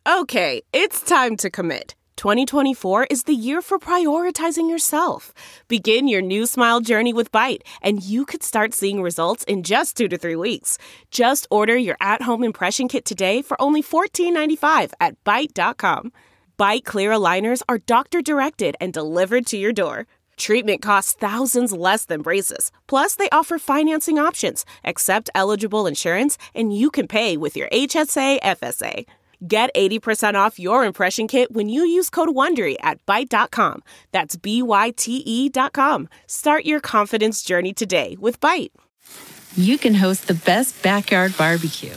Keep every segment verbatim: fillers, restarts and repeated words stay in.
Okay, it's time to commit. twenty twenty-four is the year for prioritizing yourself. Begin your new smile journey with Byte, and you could start seeing results in just two to three weeks. Just order your at-home impression kit today for only fourteen ninety-five at byte dot com. Byte clear aligners are doctor-directed and delivered to your door. Treatment costs thousands less than braces. Plus, they offer financing options, accept eligible insurance, and you can pay with your H S A F S A. Get eighty percent off your impression kit when you use code WONDERY at byte dot com. That's B Y T E dot com. Start your confidence journey today with Byte. You can host the best backyard barbecue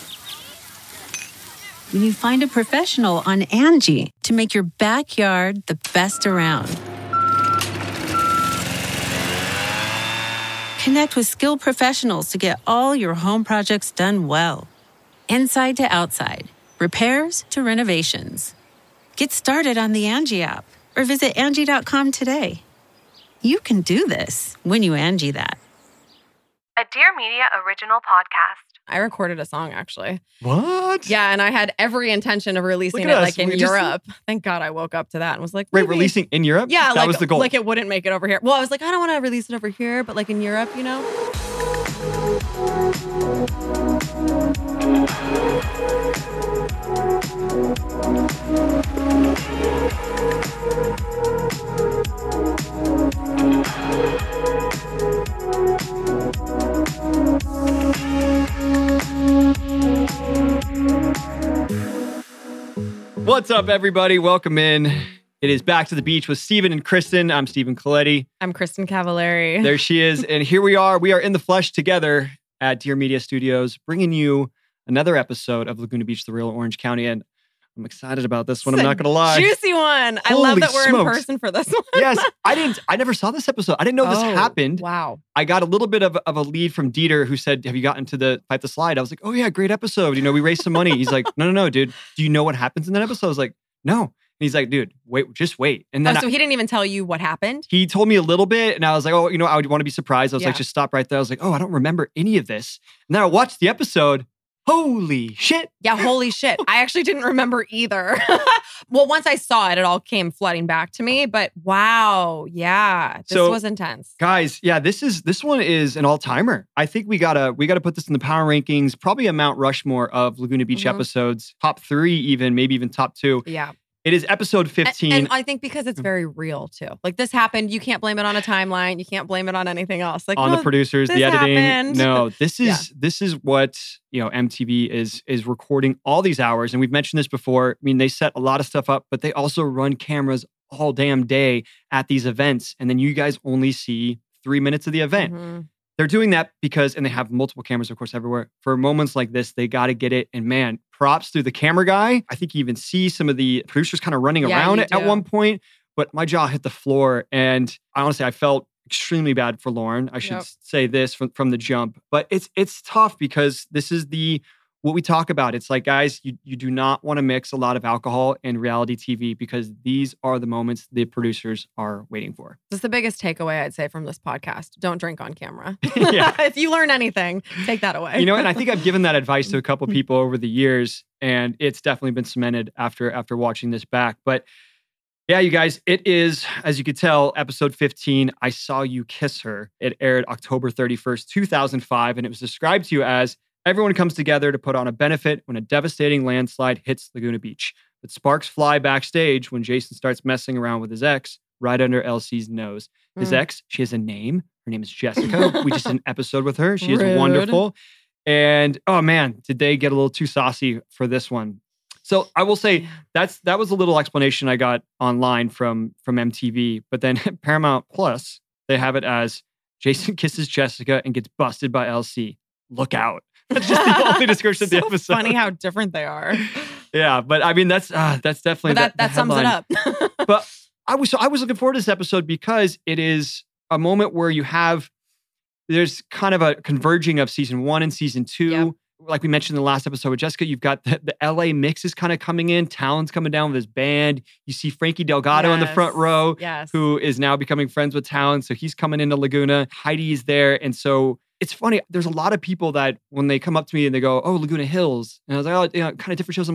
when you find a professional on Angie to make your backyard the best around. Connect with skilled professionals to get all your home projects done well. Inside to outside. Repairs to renovations. Get started on the Angie app or visit Angie dot com today. You can do this when you Angie that. A Dear Media original podcast. I recorded a song, actually. What? Yeah, and I had every intention of releasing Look it at like us. in We just- Europe. Thank God I woke up to that and was like, Wait, maybe. releasing in Europe? Yeah, that like, was the goal. like it wouldn't make it over here. Well, I was like, I don't want to release it over here, but like in Europe, you know? What's up, everybody? Welcome in. It is Back to the Beach with Stephen and Kristen. I'm Stephen Coletti. I'm Kristen Cavallari. There she is. And here we are. We are in the flesh together at Dear Media Studios, bringing you another episode of Laguna Beach, the real Orange County. And I'm excited about this one. I'm not going to lie. Juicy one. I Holy love that we're smokes. in person for this one. Yes, I didn't. I never saw this episode. I didn't know this Oh, happened. Wow. I got a little bit of, of a lead from Dieter, who said, "Have you gotten to the Fight the Slide?" I was like, "Oh yeah, great episode. You know, we raised some money." He's like, "No, no, no, dude. Do you know what happens in that episode?" I was like, "No." And he's like, "Dude, wait, just wait." And Oh, then so I- he didn't even tell you what happened? he told me a little bit, and I was like, "Oh, you know, I would want to be surprised." I was like, Yeah. "Just stop right there." I was like, "Oh, I don't remember any of this." And then I watched the episode. Holy shit! Yeah, holy shit. I actually didn't remember either. Well, once I saw it, it all came flooding back to me. But wow, yeah, this So- was intense. Guys, yeah, this is this one is an all-timer. I think we gotta we gotta put this in the power rankings, probably a Mount Rushmore of Laguna Beach Mhm. episodes, top three, even maybe even top two. Yeah. It is episode A- fifteen. And I think because it's very real too. Like this happened, you can't blame it on a timeline. You can't blame it on anything else. Like on oh, the producers, this the editing. happened. No, this is Yeah. this is what you know M T V is is recording all these hours, and we've mentioned this before. I mean, they set a lot of stuff up, but they also run cameras all damn day at these events, and then you guys only see three minutes of the event. Mhm. They're doing that because, and they have multiple cameras, of course, everywhere. For moments like this, they got to get it. And man, props to the camera guy. I think you even see some of the producers kind of running Yeah, around you it at do. one point. But my jaw hit the floor. And I honestly, I felt extremely bad for Lauren. I should Yep. say this from, from the jump. But it's it's tough because this is the what we talk about. It's like, guys, you, you do not want to mix a lot of alcohol and reality T V because these are the moments the producers are waiting for. That's the biggest takeaway I'd say from this podcast. Don't drink on camera. Yeah. If you learn anything, take that away. You know, and I think I've given that advice to a couple people over the years, and it's definitely been cemented after after watching this back. But yeah, you guys, it is, as you could tell, episode fifteen, I Saw You Kiss Her. It aired October thirty-first, two thousand five, and it was described to you as everyone comes together to put on a benefit when a devastating landslide hits Laguna Beach. But sparks fly backstage when Jason starts messing around with his ex right under L C's nose. His Mm. ex, she has a name. Her name is Jessica. We just did an episode with her. She is Rude. wonderful. And oh man, did they get a little too saucy for this one? So I will say that's that was a little explanation I got online from from M T V. But then Paramount Plus, they have it as Jason kisses Jessica and gets busted by L C. Look out. That's just the only description of the So episode. funny how different they are. Yeah, but I mean that's uh, that's definitely But that, the- that the sums it headline. up. But I was so I was looking forward to this episode because it is a moment where you have there's kind of a converging of season one and season two. Yep. Like we mentioned in the last episode with Jessica, you've got the, the L A mix is kind of coming in. Talon's coming down with his band. You see Frankie Delgado in the front Yes. row, Yes. who is now becoming friends with Talon. So he's coming into Laguna. Heidi is there. And so it's funny. There's a lot of people that when they come up to me and they go, "Oh, Laguna Hills." And I was like, "Oh, you know, kind of different shows." I'm like,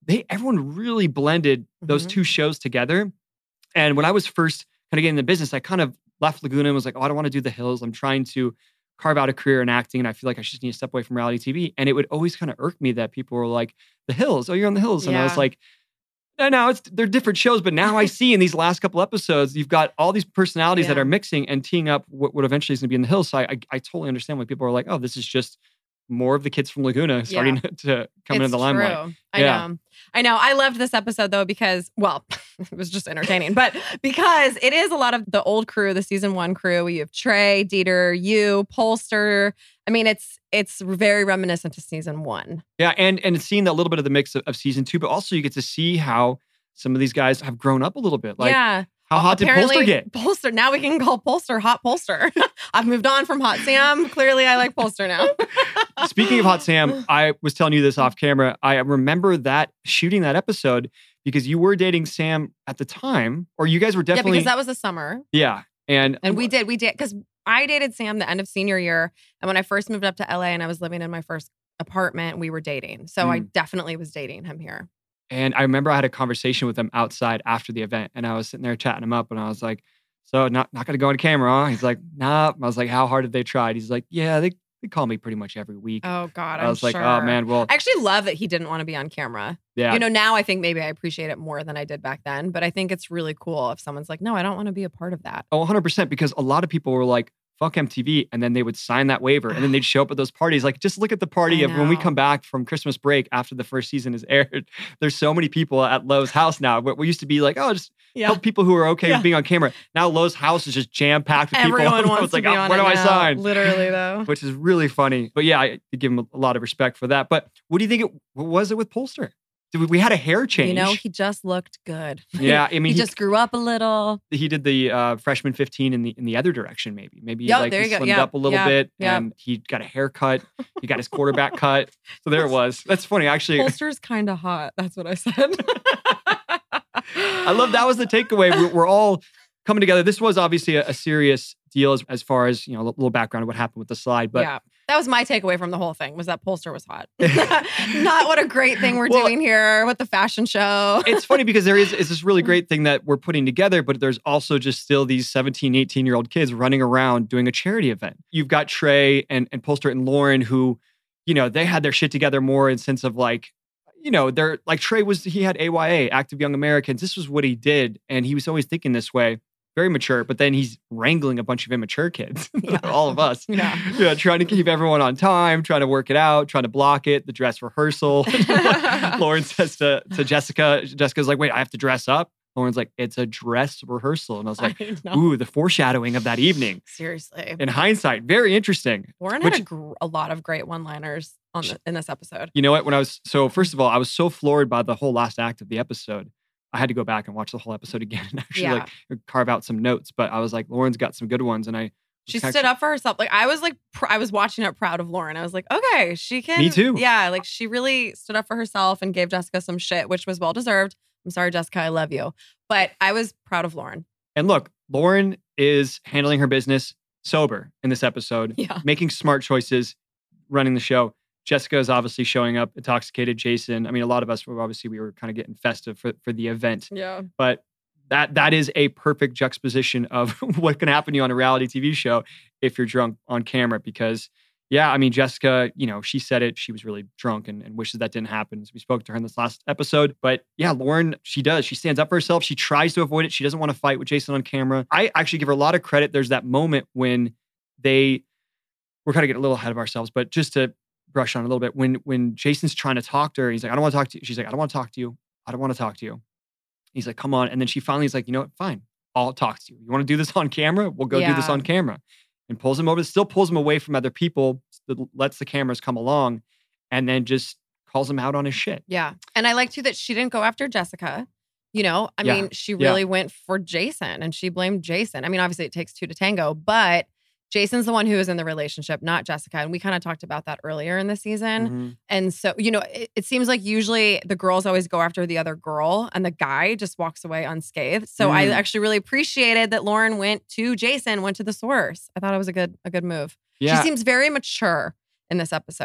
they everyone really blended those Mhm. two shows together. And when I was first kind of getting in the business, I kind of left Laguna and was like, oh, I don't want to do The Hills. I'm trying to carve out a career in acting, and I feel like I just need to step away from reality T V. And it would always kind of irk me that people were like, The Hills, oh, you're on The Hills. And I was Yeah. like, no, no, it's they're different shows. But now I see in these last couple episodes, you've got all these personalities that Yeah. are mixing and teeing up what, what eventually is going to be in The Hills. So I, I, I totally understand why people are like, oh, this is just more of the kids from Laguna starting to come into the limelight. True. I Yeah. know. I know. I loved this episode though because, well, it was just entertaining, but because it is a lot of the old crew, the season one crew. You have Trey, Dieter, you, Polster. I mean, it's it's very reminiscent to season one. Yeah, and and seeing that little bit of the mix of, of season two, but also you get to see how some of these guys have grown up a little bit. Like, yeah. how hot did Apparently, Polster get? Polster. Now we can call Polster Hot Polster. I've moved on from Hot Sam. Clearly, I like Polster now. Speaking of Hot Sam, I was telling you this off camera. I remember that shooting that episode because you were dating Sam at the time, or you guys were Yeah, definitely because that was the summer. yeah, and And we did, we did, because I dated Sam the end of senior year. And when I first moved up to L A and I was living in my first apartment, we were dating. So I Mm. definitely was dating him here. And I remember I had a conversation with him outside after the event, and I was sitting there chatting him up, and I was like, "So not not gonna go on camera, huh?" He's like, "Nah." I was like, "How hard have they tried?" He's like, "Yeah, they they call me pretty much every week." Oh, God. I I'm was like, sure. "Oh man, well, I actually love that he didn't want to be on camera. yeah." You know, now I think maybe I appreciate it more than I did back then. But I think it's really cool if someone's like, no, I don't want to be a part of that. Oh, one hundred percent. Because a lot of people were like, fuck M T V. And then they would sign that waiver and then they'd show up at those parties. Like, just look at the party I of when we know. come back from Christmas break after the first season is aired. There's so many people at Lowe's house now. But we used to be like, oh, just Yeah. help people who are okay Yeah. with being on camera. Now Lowe's house is just jam packed with people. Everyone wants It's like, to be oh, on where it do I now. sign? Literally, though. Which is really funny. But yeah, I give him a lot of respect for that. But what do you think it what was it with Polster? Did we, we had a hair change. You know, he just looked good. Yeah, I mean, he, he- just grew up a little. he did the uh, freshman fifteen in the in the other direction, maybe. Maybe Yep, like there he you go. slimmed Yep, up a little yep, bit yep. and he got a haircut. He got his quarterback cut. So there it was. That's funny, actually. Polster's kind of hot. That's what I said. I love that was the takeaway. We're, we're all coming together. This was obviously a, a serious deal as, as far as, you know, a little background of what happened with the slide. But yeah. That was my takeaway from the whole thing was that Polster was hot. Not what a great thing we're Well, doing here with the fashion show. it's funny because there is, is this really great thing that we're putting together, but there's also just still these seventeen, eighteen year old kids running around doing a charity event. You've got Trey and, and Polster and Lauren who, you know, they had their shit together more in sense of like, you know, they're like Trey was, he had A Y A, Active Young Americans. This was what he did. And he was always thinking this way, very mature, but then he's wrangling a bunch of immature kids, Yeah. all of us. Yeah. Yeah, trying to keep everyone on time, trying to work it out, trying to block it, the dress rehearsal. Lauren says to, to Jessica, Jessica's like, wait, I have to dress up? Lauren's like, it's a dress rehearsal. And I was like, I know. ooh, the foreshadowing of that evening. Seriously. In hindsight, very interesting. Lauren Which- had a, gr- a lot of great one-liners on the, in this episode. You know what? When I was, so first of all, I was so floored by the whole last act of the episode. I had to go back and watch the whole episode again and actually Yeah. like carve out some notes. But I was like, Lauren's got some good ones. And I, She kinda- stood up for herself. Like I was like, pr- I was watching it proud of Lauren. I was like, okay, she can. Me too. Yeah, like she really stood up for herself and gave Jessica some shit, which was well deserved. I'm sorry, Jessica, I love you, but I was proud of Lauren. And look, Lauren is handling her business sober in this episode, Yeah. making smart choices, running the show. Jessica is obviously showing up intoxicated. Jason, I mean, a lot of us were obviously, we were kind of getting festive for, for the event, Yeah. but that that is a perfect juxtaposition of what can happen to you on a reality T V show if you're drunk on camera. Because yeah, I mean, Jessica, you know, she said it, she was really drunk and, and wishes that didn't happen. So we spoke to her in this last episode, but yeah, Lauren, she does, she stands up for herself. She tries to avoid it. She doesn't want to fight with Jason on camera. I actually give her a lot of credit. There's that moment when they, we're kind of getting a little ahead of ourselves, but just to brush on a little bit, when when Jason's trying to talk to her, he's like, I don't want to talk to you. She's like, I don't want to talk to you. I don't want to talk to you. He's like, come on. And then she finally is like, you know what? Fine. I'll talk to you. You want to do this on camera? We'll go do this Yeah. on camera. And pulls him over, still pulls him away from other people, still lets the cameras come along, and then just calls him out on his shit. Yeah. And I like too that she didn't go after Jessica. You know, I Yeah. mean, she Yeah. really went for Jason and she blamed Jason. I mean, obviously it takes two to tango, but Jason's the one who is in the relationship, not Jessica. And we kind of talked about that earlier in the season. Mhm. And so, you know, it, it seems like usually the girls always go after the other girl and the guy just walks away unscathed. So I Mm. actually really appreciated that Lauren went to Jason, went to the source. I thought it was a good, a good move. Yeah. She seems very mature in this episode.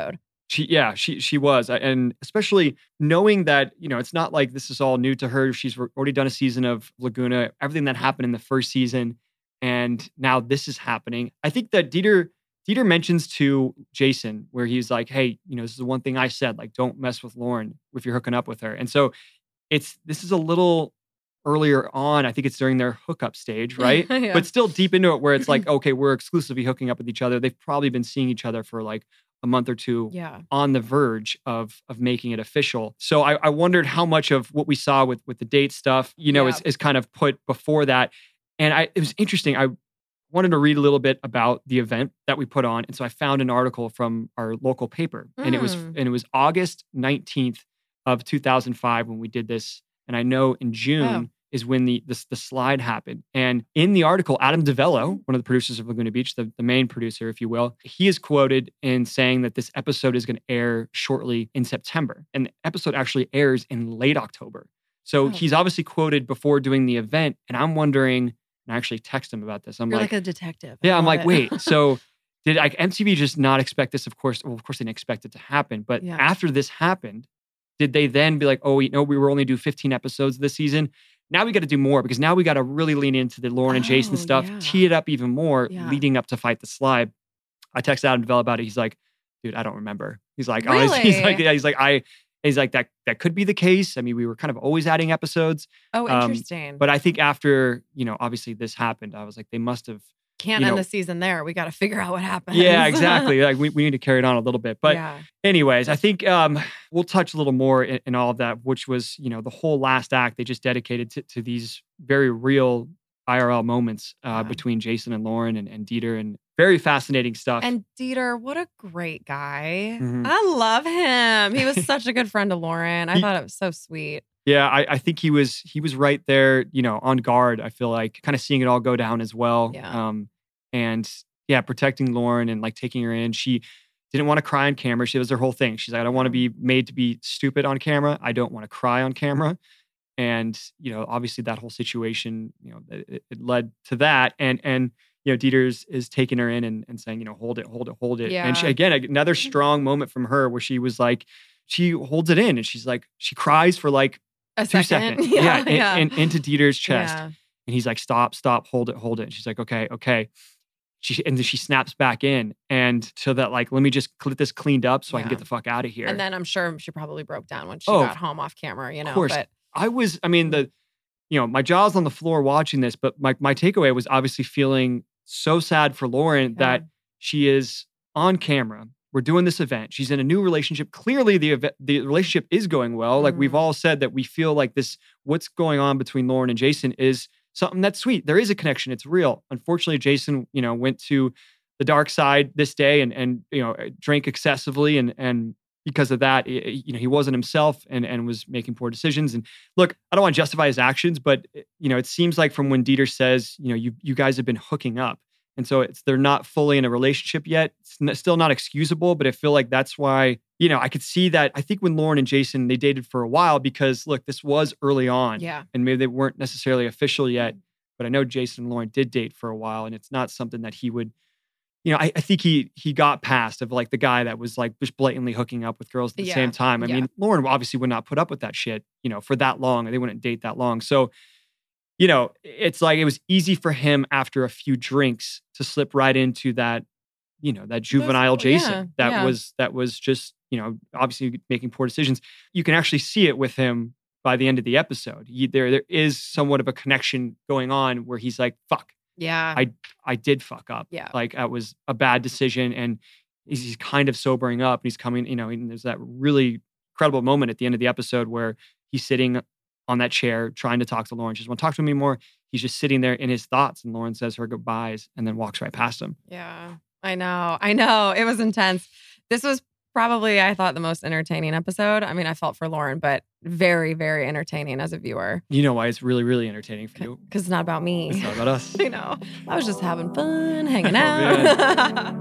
She, yeah, she she was. And especially knowing that, you know, it's not like this is all new to her. She's already done a season of Laguna, everything that happened in the first season. And now this is happening. I think that Dieter, Dieter mentions to Jason where he's like, hey, you know, this is the one thing I said, like, don't mess with Lauren if you're hooking up with her. And so it's, this is a little earlier on. I think it's during their hookup stage, right? Yeah. But still deep into it where it's like, okay, we're exclusively hooking up with each other. They've probably been seeing each other for like a month or two Yeah. on the verge of of making it official. So I, I wondered how much of what we saw with with the date stuff, you know, Yeah. is, is kind of put before that. And I it was interesting. I wanted to read a little bit about the event that we put on. And so I found an article from our local paper. And it was Mm. and it was August nineteenth of two thousand five when we did this. And I know in June Oh. is when the, the the slide happened. And in the article, Adam DeVello, one of the producers of Laguna Beach, the, the main producer, if you will, he is quoted in saying that this episode is going to air shortly in September. And the episode actually airs in late October. So Oh. he's obviously quoted before doing the event. And I'm wondering, and I actually text him about this. I'm You're like, like, a detective. I yeah, I'm love like, it. wait, so did like M T V just not expect this? Of course, well, of course they didn't expect it to happen. But Yeah. after this happened, did they then be like, oh, you know, we were only do fifteen episodes this season? Now we got to do more because now we got to really lean into the Lauren and Jason Oh, stuff, yeah. tee it up even more Yeah. leading up to Fight the Slide. I texted Adam DeVell about it. He's like, dude, I don't remember. He's like, honestly, he's Really? like, yeah, he's like, I, he's like, that, that could be the case. I mean, we were kind of always adding episodes, Oh, Um, interesting. but I think after, you know, obviously this happened, I was like, they must have, Can't you end know- the season there. We got to figure out what happens. yeah, exactly. Like we, we need to carry it on a little bit, but yeah. anyways, I think um, we'll touch a little more in, in all of that, which was, you know, the whole last act they just dedicated to, to these very real I R L moments uh, Yeah. between Jason and Lauren and, and Dieter, and very fascinating stuff. And Dieter, what a great guy. Mhm. I love him. He was such a good friend to Lauren. I He- thought it was so sweet. yeah, I, I think he was he was right there, you know, on guard. I feel like kind of seeing it all go down as well. Yeah. Um, and yeah, protecting Lauren and like taking her in. She didn't want to cry on camera. She was her whole thing. She's like, I don't want to be made to be stupid on camera. I don't want to cry on camera. And, you know, obviously that whole situation, you know, it, it led to that. And, and, you know, Dieter's is taking her in and, and saying, you know, hold it, hold it, hold it. And she, Yeah. again, another strong moment from her where she was like, she holds it in and she's like, she cries for like A two second. seconds. Yeah. Yeah. yeah. And, and into Dieter's chest. Yeah. And he's like, stop, stop, hold it, hold it. And she's like, okay, okay. She, and then she snaps back in. And so that like, let me just get this cleaned up so I can Yeah. get the fuck out of here. And then I'm sure she probably broke down when she Oh, got home off camera, you know. of course. But I was, I mean, the, you know, my jaw's on the floor watching this, but my, my takeaway was obviously feeling so sad for Lauren that she is on camera. We're doing this event. She's in a new relationship. Clearly the event, the relationship is going well. Like we've Mhm. all said that we feel like this, what's going on between Lauren and Jason is something that's sweet. There is a connection. It's real. Unfortunately, Jason, you know, went to the dark side this day and, and, you know, drank excessively. And, and because of that, it- you know, he wasn't himself and, and was making poor decisions. And look, I don't want to justify his actions, but, you know, it seems like from when Dieter says, you know, you, you guys have been hooking up. And so it's, they're not fully in a relationship yet. It's n- still not excusable, but I feel like that's why, you know, I could see that. I think when Lauren and Jason, they dated for a while because look, this was early on yeah. and maybe they weren't necessarily official yet, but I know Jason and Lauren did date for a while and it's not something that he would, you know, I, I think he he got past of like the guy that was like just blatantly hooking up with girls at the Yeah, same time. I yeah. mean, Lauren obviously would not put up with that shit, you know, for that long. They wouldn't date that long. So, you know, it's like it was easy for him after a few drinks to slip right into that, you know, that juvenile cool. Yeah, Jason that yeah. was that was just, you know, obviously making poor decisions. You can actually see it with him by the end of the episode. He, there there is somewhat of a connection going on where he's like, fuck, Yeah. I I did fuck up. Yeah. Like that was a bad decision. And he's, he's kind of sobering up and he's coming, you know, and there's that really incredible moment at the end of the episode where he's sitting on that chair trying to talk to Lauren. She doesn't want to talk to him anymore. He's just sitting there in his thoughts and Lauren says her goodbyes and then walks right past him. Yeah, I know. I know. It was intense. This was probably, I thought, the most entertaining episode. I mean, I felt for Lauren, but very, very entertaining as a viewer. You know why it's really, really entertaining for you. Because it's not about me. It's not about us. I know. I was just having fun, hanging Oh, out.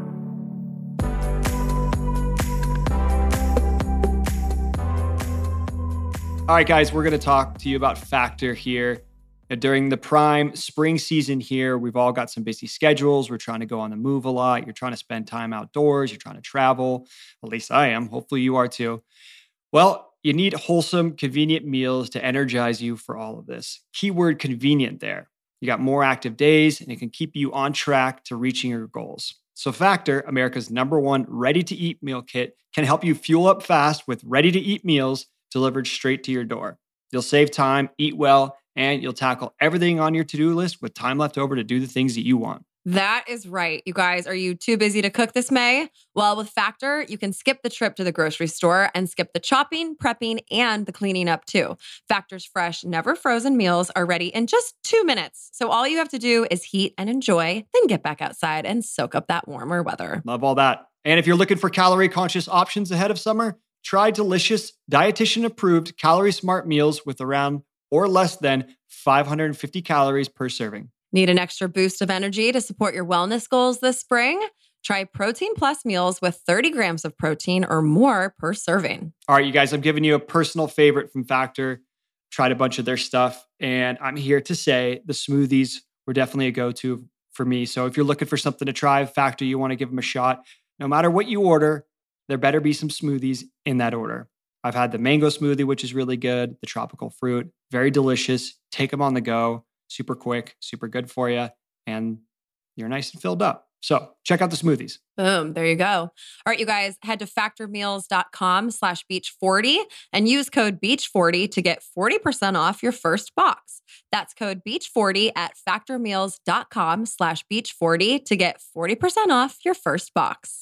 All right, guys, we're going to talk to you about Factor here. During the prime spring season here, we've all got some busy schedules. We're trying to go on the move a lot. You're trying to spend time outdoors. You're trying to travel. At least I am. Hopefully you are too. Well, you need wholesome, convenient meals to energize you for all of this. Keyword convenient there. You got more active days and it can keep you on track to reaching your goals. So Factor, America's number one ready-to-eat meal kit, can help you fuel up fast with ready-to-eat meals delivered straight to your door. You'll save time, eat well, and you'll tackle everything on your to-do list with time left over to do the things that you want. That is right. You guys, are you too busy to cook this May? Well, with Factor, you can skip the trip to the grocery store and skip the chopping, prepping, and the cleaning up too. Factor's fresh, never frozen meals are ready in just two minutes. So all you have to do is heat and enjoy, then get back outside and soak up that warmer weather. Love all that. And if you're looking for calorie-conscious options ahead of summer, try delicious, dietitian-approved, calorie-smart meals with around or less than five hundred fifty calories per serving. Need an extra boost of energy to support your wellness goals this spring? Try Protein Plus meals with thirty grams of protein or more per serving. All right, you guys, I'm giving you a personal favorite from Factor. Tried a bunch of their stuff, and I'm here to say the smoothies were definitely a go-to for me. So if you're looking for something to try, Factor, you want to give them a shot. No matter what you order, there better be some smoothies in that order. I've had the mango smoothie, which is really good, the tropical fruit, very delicious. Take them on the go. Super quick, super good for you, and you're nice and filled up. So check out the smoothies. Boom, there you go. All right, you guys, head to factormeals.com slash beach40 and use code beach forty to get forty percent off your first box. That's code beach forty at factormeals.com slash beach40 to get forty percent off your first box.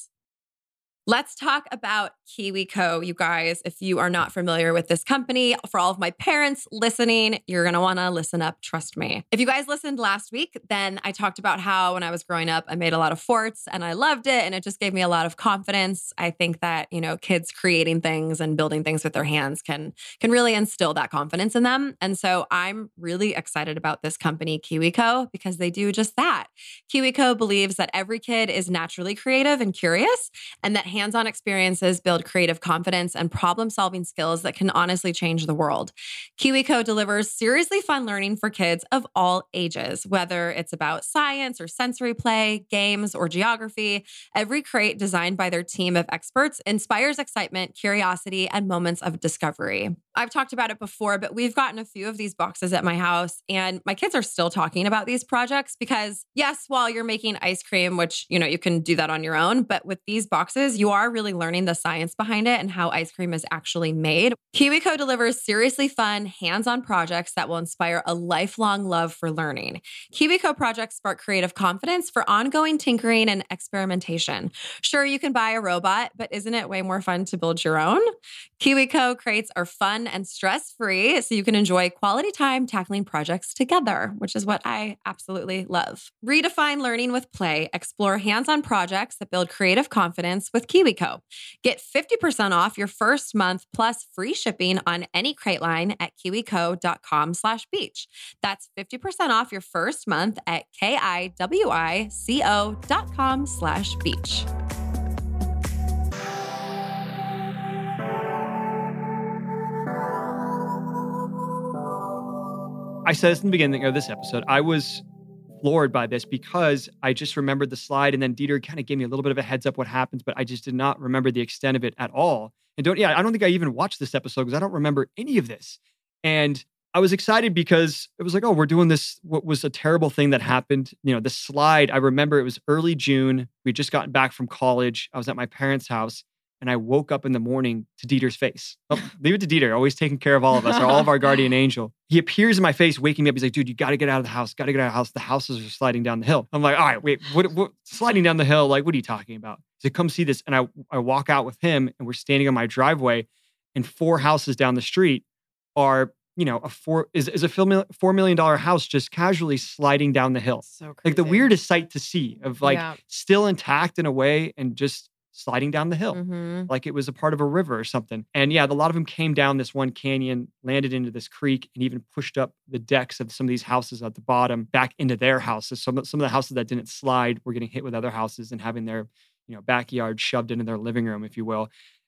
Let's talk about KiwiCo, you guys. If you are not familiar with this company, for all of my parents listening, you're going to want to listen up, trust me. If you guys listened last week, then I talked about how when I was growing up, I made a lot of forts and I loved it and it just gave me a lot of confidence. I think that, you know, kids creating things and building things with their hands can, can really instill that confidence in them. And so I'm really excited about this company, KiwiCo, because they do just that. KiwiCo believes that every kid is naturally creative and curious, and that hands-on experiences build creative confidence and problem-solving skills that can honestly change the world. KiwiCo delivers seriously fun learning for kids of all ages, whether it's about science or sensory play, games, or geography. Every crate designed by their team of experts inspires excitement, curiosity, and moments of discovery. I've talked about it before, but we've gotten a few of these boxes at my house, and my kids are still talking about these projects because, yes, while you're making ice cream, which, you know, you can do that on your own, but with these boxes, you are really learning the science behind it and how ice cream is actually made. KiwiCo delivers seriously fun, hands-on projects that will inspire a lifelong love for learning. KiwiCo projects spark creative confidence for ongoing tinkering and experimentation. Sure, you can buy a robot, but isn't it way more fun to build your own? KiwiCo crates are fun and stress-free, so you can enjoy quality time tackling projects together, which is what I absolutely love. Redefine learning with play. Explore hands-on projects that build creative confidence with KiwiCo. Get fifty percent off your first month plus free shipping on any crate line at kiwico.com slash beach. That's fifty percent off your first month at K-I-W-I-C-O dot com slash beach. I said this in the beginning of this episode. I was floored by this because I just remembered the slide, and then Dieter kind of gave me a little bit of a heads up what happens, but I just did not remember the extent of it at all. And don't, yeah, I don't think I even watched this episode because I don't remember any of this. And I was excited because it was like, oh, we're doing this. What was a terrible thing that happened? You know, the slide, I remember it was early June. We'd just gotten back from college. I was at my parents' house. And I woke up in the morning to Dieter's face. Oh, leave it to Dieter, always taking care of all of us, or all of our guardian angel. He appears in my face, waking me up. He's like, dude, you got to get out of the house. Got to get out of the house. The houses are sliding down the hill. I'm like, all right, wait, what, what? Sliding down the hill? Like, what are you talking about? He said, come see this. And I, I walk out with him, and we're standing on my driveway, and four houses down the street are, you know, a four is, is a four million dollars house just casually sliding down the hill. So crazy. Like the weirdest sight to see of like Yeah. still intact in a way and just sliding down the hill, Mm-hmm. like it was a part of a river or something. And yeah, a lot of them came down this one canyon, landed into this creek, and even pushed up the decks of some of these houses at the bottom back into their houses. Some, some of the houses that didn't slide were getting hit with other houses and having their, you know, backyard shoved into their living room, if you will.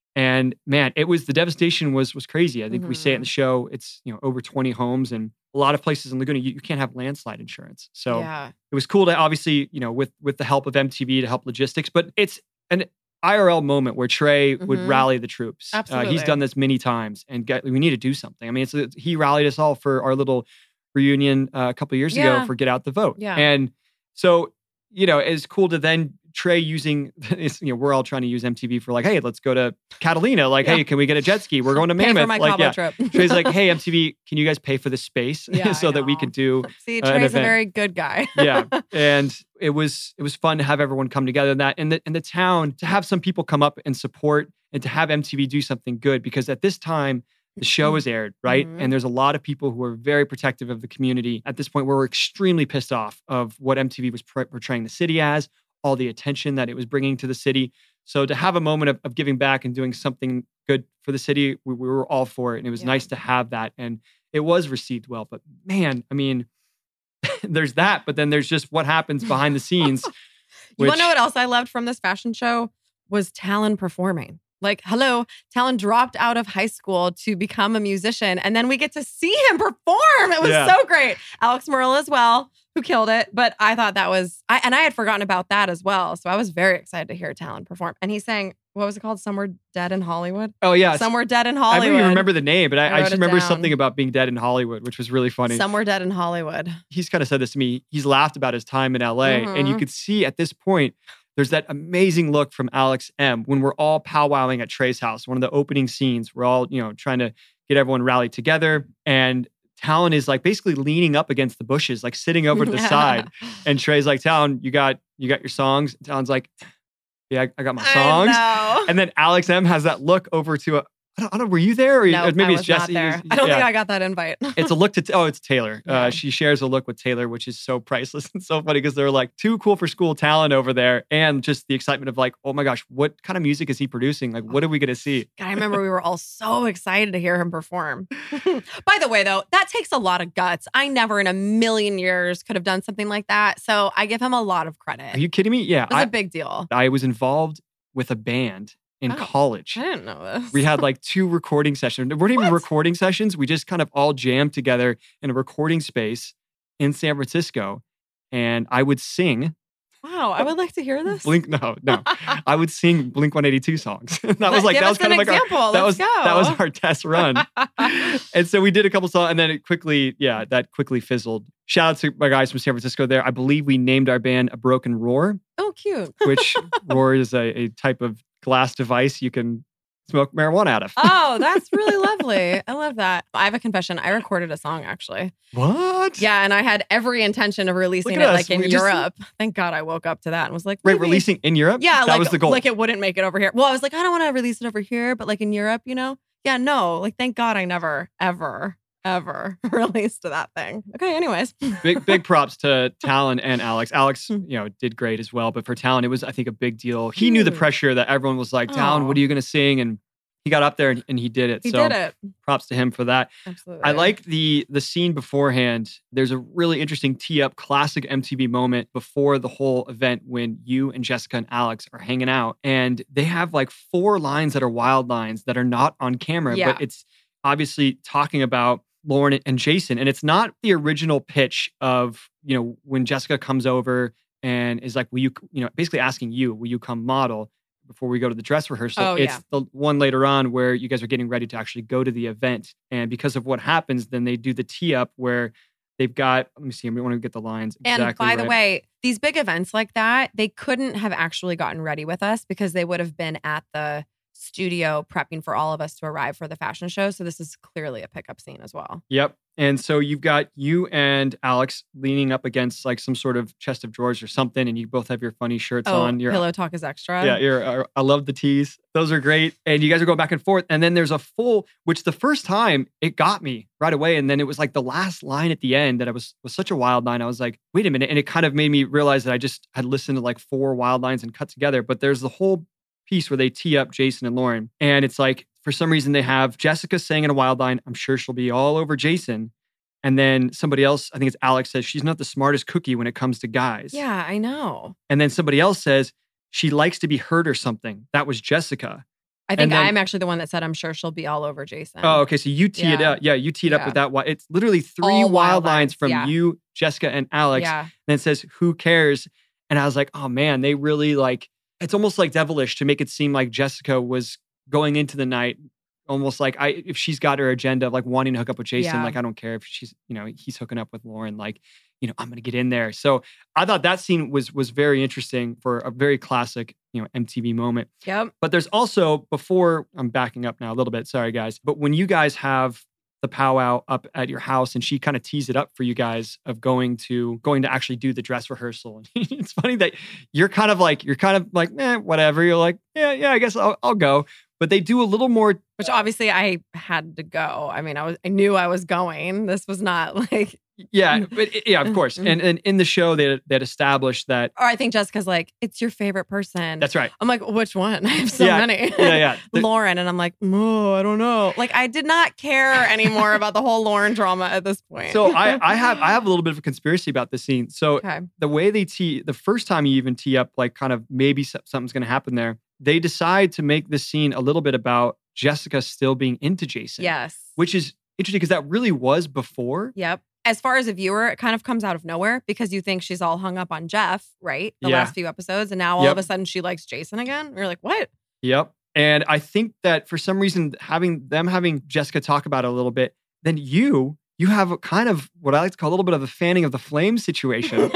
And man, it was, the devastation was was crazy. I think Mm-hmm. we say it in the show, it's, you know, over twenty homes, and a lot of places in Laguna, you, you can't have landslide insurance. So yeah. it was cool to obviously, you know, with with the help of M T V to help logistics, but it's an I R L moment where Trey would Mhm. rally the troops. Uh, Absolutely. he's done this many times, and get, we need to do something. I mean, it's, it's he rallied us all for our little reunion uh, a couple of years Yeah. ago for Get Out the Vote. Yeah. And so, you know, it's cool to then Trey using, it's, you know, we're all trying to use M T V for like, hey, let's go to Catalina. Like, Yeah. hey, can we get a jet ski? We're going to Pay Mammoth. for my like, Cabo yeah. trip. Trey's like, hey, M T V, can you guys pay for the space Yeah, so I that we know. could do See, uh, an Trey's a event. very good guy. yeah. And it was it was fun to have everyone come together in that in the in the town, to have some people come up and support, and to have M T V do something good, because at this time the show is aired, right? Mhm. And there's a lot of people who are very protective of the community at this point, where we're extremely pissed off of what M T V was por- portraying the city as, all the attention that it was bringing to the city. So to have a moment of, of giving back and doing something good for the city, we, we were all for it. And it was Yeah. nice to have that. And it was received well. But man, I mean, there's that, but then there's just what happens behind the scenes. You which, want to know what else I loved from this fashion show? Was Talon performing. Like, hello, Talon dropped out of high school to become a musician, and then we get to see him perform. It was Yeah. so great. Alex Merle as well, who killed it. But I thought that was, I and I had forgotten about that as well. So I was very excited to hear Talon perform. And he sang, what was it called? Somewhere Dead in Hollywood? Oh, yeah. Somewhere Dead in I Hollywood. don't even remember the name, but I, I I, wrote just it remember down. something about being dead in Hollywood, which was really funny. Somewhere Dead in Hollywood. He's kind of said this to me. He's laughed about his time in L A. And you Mhm. could see at this point, there's that amazing look from Alex M. when we're all powwowing at Trey's house. One of the opening scenes, we're all, you know, trying to get everyone rallied together. And Talon is like basically leaning up against the bushes, like sitting over to the side. And Trey's like, Talon, you got you got your songs? And Talon's like, yeah, I, I got my songs. I know. And then Alex M has that look over to a, I don't, I don't know, were you there? Or, No, or maybe I it's was Jesse. not there. He's- I don't yeah. think I got that invite. It's a look to, oh, it's Taylor. Yeah. Uh, she shares a look with Taylor, which is so priceless and so funny because they're like too cool for school talent over there. And just the excitement of like, oh my gosh, what kind of music is he producing? Like, what are we going to see? God, I remember we were all so excited to hear him perform. By the way, though, that takes a lot of guts. I never in a million years could have done something like that. So I give him a lot of credit. Are you kidding me? Yeah. It was I, a big deal. I was involved with a band in Oh, college. I didn't know this. We had like two recording sessions. They weren't even What? recording sessions. We just kind of all jammed together in a recording space in San Francisco. And I would sing Wow, I would like to hear this. Blink. No, no. I would sing Blink one eighty-two songs. that was like, Give that us was kind an of like example. our, that was, Let's go. that was our test run. And so we did a couple songs and then it quickly, yeah, that quickly fizzled. Shout out to my guys from San Francisco there. I believe we named our band A Broken Roar, Oh, cute. which roar is a, a type of glass device you can smoke marijuana out of. Oh, that's really lovely. I love that. I have a confession. I recorded a song actually. What? Yeah, and I had every intention of releasing Look it at like us. in We just- Europe. Thank God I woke up to that and was like, Right, maybe. releasing in Europe? Yeah, that like, was the goal. like it wouldn't make it over here. Well, I was like, I don't want to release it over here, but like in Europe, you know? Yeah, no. Like, thank God I never, ever, ever released that thing. Okay, anyways. big big props to Talon and Alex. Alex, Hmm. you know, did great as well. But for Talon, it was, I think, a big deal. He knew the Huge. pressure that everyone was like, Talon, Aw. what are you going to sing? And he got up there and, and he did it. He so did it. props to him for that. Absolutely. I like the the scene beforehand. There's a really interesting tee up classic M T V moment before the whole event when you and Jessica and Alex are hanging out. And they have like four lines that are wild lines that are not on camera, Yeah. but it's obviously talking about Lauren and Jason. And it's not the original pitch of, you know, when Jessica comes over and is like, will you, you know, basically asking you, will you come model before we go to the dress rehearsal? Oh, it's yeah. the one later on where you guys are getting ready to actually go to the event. And because of what happens, then they do the tee up where they've got, let me see, we want to get the lines And exactly by the right. way, these big events like that, they couldn't have actually gotten ready with us because they would have been at the studio prepping for all of us to arrive for the fashion show. So this is clearly a pickup scene as well. Yep. And so you've got you and Alex leaning up against like some sort of chest of drawers or something, and you both have your funny shirts Oh, on. Your Pillow Talk is extra. Yeah, you're, uh, I love the tees. Those are great. And you guys are going back and forth. And then there's a full, which the first time it got me right away. And then it was like the last line at the end that I was, was such a wild line. I was like, wait a minute. And it kind of made me realize that I just had listened to like four wild lines and cut together. But there's the whole piece where they tee up Jason and Lauren. And it's like, for some reason, they have Jessica saying in a wild line, I'm sure she'll be all over Jason. And then somebody else, I think it's Alex, says she's not the smartest cookie when it comes to guys. Yeah, I know. And then somebody else says she likes to be hurt or something. That was Jessica. I think And then- I'm actually the one that said I'm sure she'll be all over Jason. Oh, okay. So you tee it Yeah. up. Yeah, you teed up Yeah. with that. wi- It's literally three All wild wild lines lines, from yeah. you, Jessica, and Alex. Yeah. And then it says, "Who cares?" And I was like, "Oh man, they really like." It's almost like devilish to make it seem like Jessica was going into the night almost like I if she's got her agenda of like wanting to hook up with Jason. Yeah. Like I don't care if she's you know he's hooking up with Lauren. Like you know I'm gonna get in there. So I thought that scene was was very interesting for a very classic you know M T V moment. Yep. But there's also, before, I'm backing up now a little bit, sorry guys, but when you guys have the powwow up at your house and she kind of tees it up for you guys of going to going to actually do the dress rehearsal. It's funny that you're kind of like, you're kind of like, eh, whatever. You're like, yeah, yeah, I guess I'll, I'll go. But they do a little more. Which obviously I had to go. I mean, I was I knew I was going. This was not like, Yeah, but yeah, of course. And, and in the show, they they had established that. or I think Jessica's like, it's your favorite person. That's right. I'm like, which one? I have so Yeah, many. Yeah, yeah. The- Lauren. And I'm like, no, I don't know. Like, I did not care anymore about the whole Lauren drama at this point. So I, I have I have a little bit of a conspiracy about this scene. So Okay. the way they tee, the first time you even tee up, like kind of maybe so- something's going to happen there, they decide to make this scene a little bit about Jessica still being into Jason. Yes. Which is interesting because that really was before. Yep. As far as a viewer, it kind of comes out of nowhere because you think she's all hung up on Jeff, right? The Yeah. last few episodes. And now all Yep. of a sudden she likes Jason again. You're like, what? Yep. And I think that for some reason, having them having Jessica talk about it a little bit, then you, you have a kind of what I like to call a little bit of a fanning of the flames situation.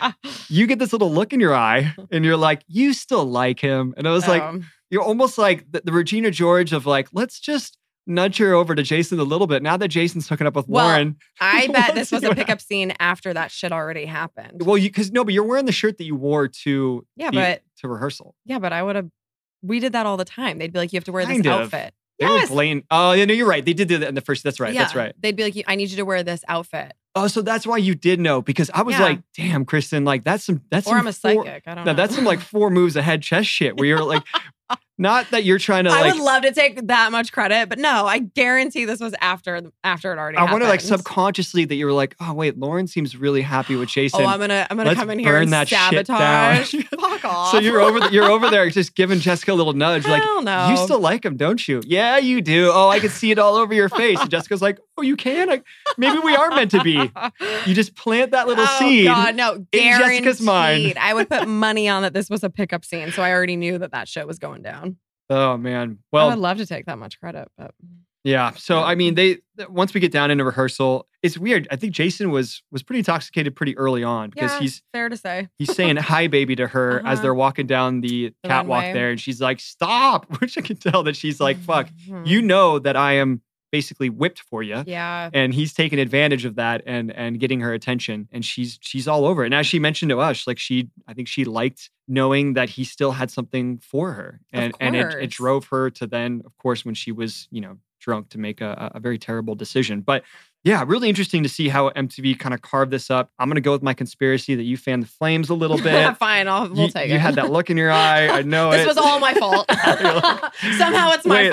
You get this little look in your eye and you're like, you still like him. And I was like, Um, you're almost like the, the Regina George of like, let's just nudge her over to Jason a little bit. Now that Jason's hooking up with Well, Lauren. I bet let's this see was a what pickup scene after that shit already happened. Well, you because no, but you're wearing the shirt that you wore to Yeah, the- but- to rehearsal. Yeah, but I would have, we did that all the time. They'd be like, you have to wear Kind this of. outfit. They Yes. were blatant. Oh, yeah, no, you're right. They did do that in the first. That's right. That's Yeah. right. They'd be like, I need you to wear this outfit. Oh, so that's why you did know because I was Yeah. like, damn, Kristen, like that's some that's Or some I'm a four- psychic. I don't No, know. that's some like four moves ahead chess shit where you're like, not that you're trying to I like. would love to take that much credit, but no, I guarantee this was after after it already I happened. wonder, like subconsciously, that you were like, "Oh wait, Lauren seems really happy with Jason." Oh, I'm gonna I'm gonna Let's come in here burn and that shit sabotage. down. Fuck off. So you're over, the, you're over there, just giving Jessica a little nudge, like, Hell no. "You still like him, don't you?" Yeah, you do. Oh, I can see it all over your face. And Jessica's like, "Oh, you can? I, maybe we are meant to be." You just plant that little oh, seed. God, no, in Jessica's mind. guaranteed. I would put money on that this was a pickup scene, so I already knew that that shit was going down. Oh man. I would Well, love to take that much credit, but yeah. So I mean, they once we get down into rehearsal, it's weird. I think Jason was was pretty intoxicated pretty early on because yeah, he's fair to say. he's saying hi baby to her as Uh-huh. they're walking down the, The catwalk runway. there, and she's like, "Stop!" Which I can tell that she's like, "Fuck, Mhm. you know that I am basically whipped for you." Yeah. And he's taking advantage of that and and getting her attention, and she's she's all over it. And as she mentioned to us, like she, I think she liked knowing that he still had something for her, and and it, it course. drove her to then, of course, when she was you know drunk, to make a, a very terrible decision. But yeah, really interesting to see how M T V kind of carved this up. I'm gonna go with my conspiracy that you fanned the flames a little bit. Fine, I'll we'll you, take you it. had that look in your eye. I know This it. was all my fault. You're like, Somehow it's my Wait,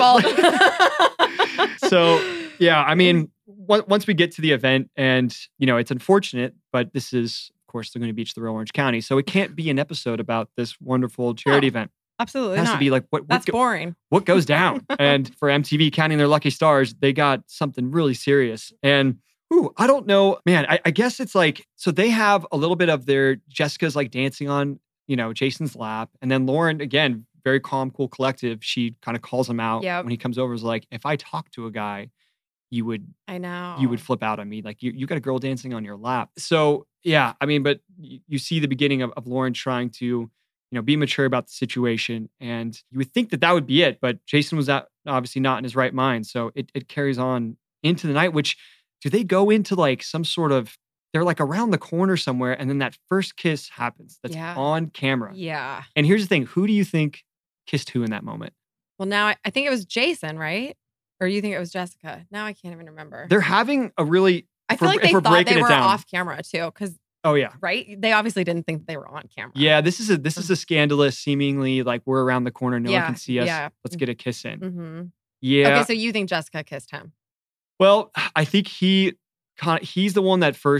fault. So yeah, I mean, on- once we get to the event, and you know, it's unfortunate, but this is, of course, they're going to beach the Royal Orange County, so it can't be an episode about this wonderful charity No, event. Absolutely It has not. to be like what what, That's go- boring. what goes down. And for M T V counting their lucky stars, they got something really serious. And ooh, I don't know, man. I, I guess it's like so they have a little bit of their Jessica's like dancing on you know Jason's lap, and then Lauren again, very calm, cool, collective. She kind of calls him out Yep. when he comes over. Is like, if I talk to a guy, you would I know. you would flip out on me. Like you, you got a girl dancing on your lap. So yeah, I mean, but you, you see the beginning of, of Lauren trying to, you know, be mature about the situation. And you would think that that would be it, but Jason was out, obviously not in his right mind. So it, it carries on into the night, which do they go into like some sort of, they're like around the corner somewhere. And then that first kiss happens. That's Yeah. on camera. Yeah. And here's the thing. Who do you think kissed who in that moment? Well, now I, I think it was Jason, right? Or you think it was Jessica? Now I can't even remember. They're having a really, I if feel we're- like if they we're thought breaking they it were down. off camera too, because oh yeah. right? They obviously didn't think they were on camera. Yeah, this is a this is a scandalous, seemingly like we're around the corner, no Yeah, one can see us. yeah. Let's get a kiss in. Mm-hmm. Yeah. Okay, so you think Jessica kissed him? Well, I think he kind of, he's the one that first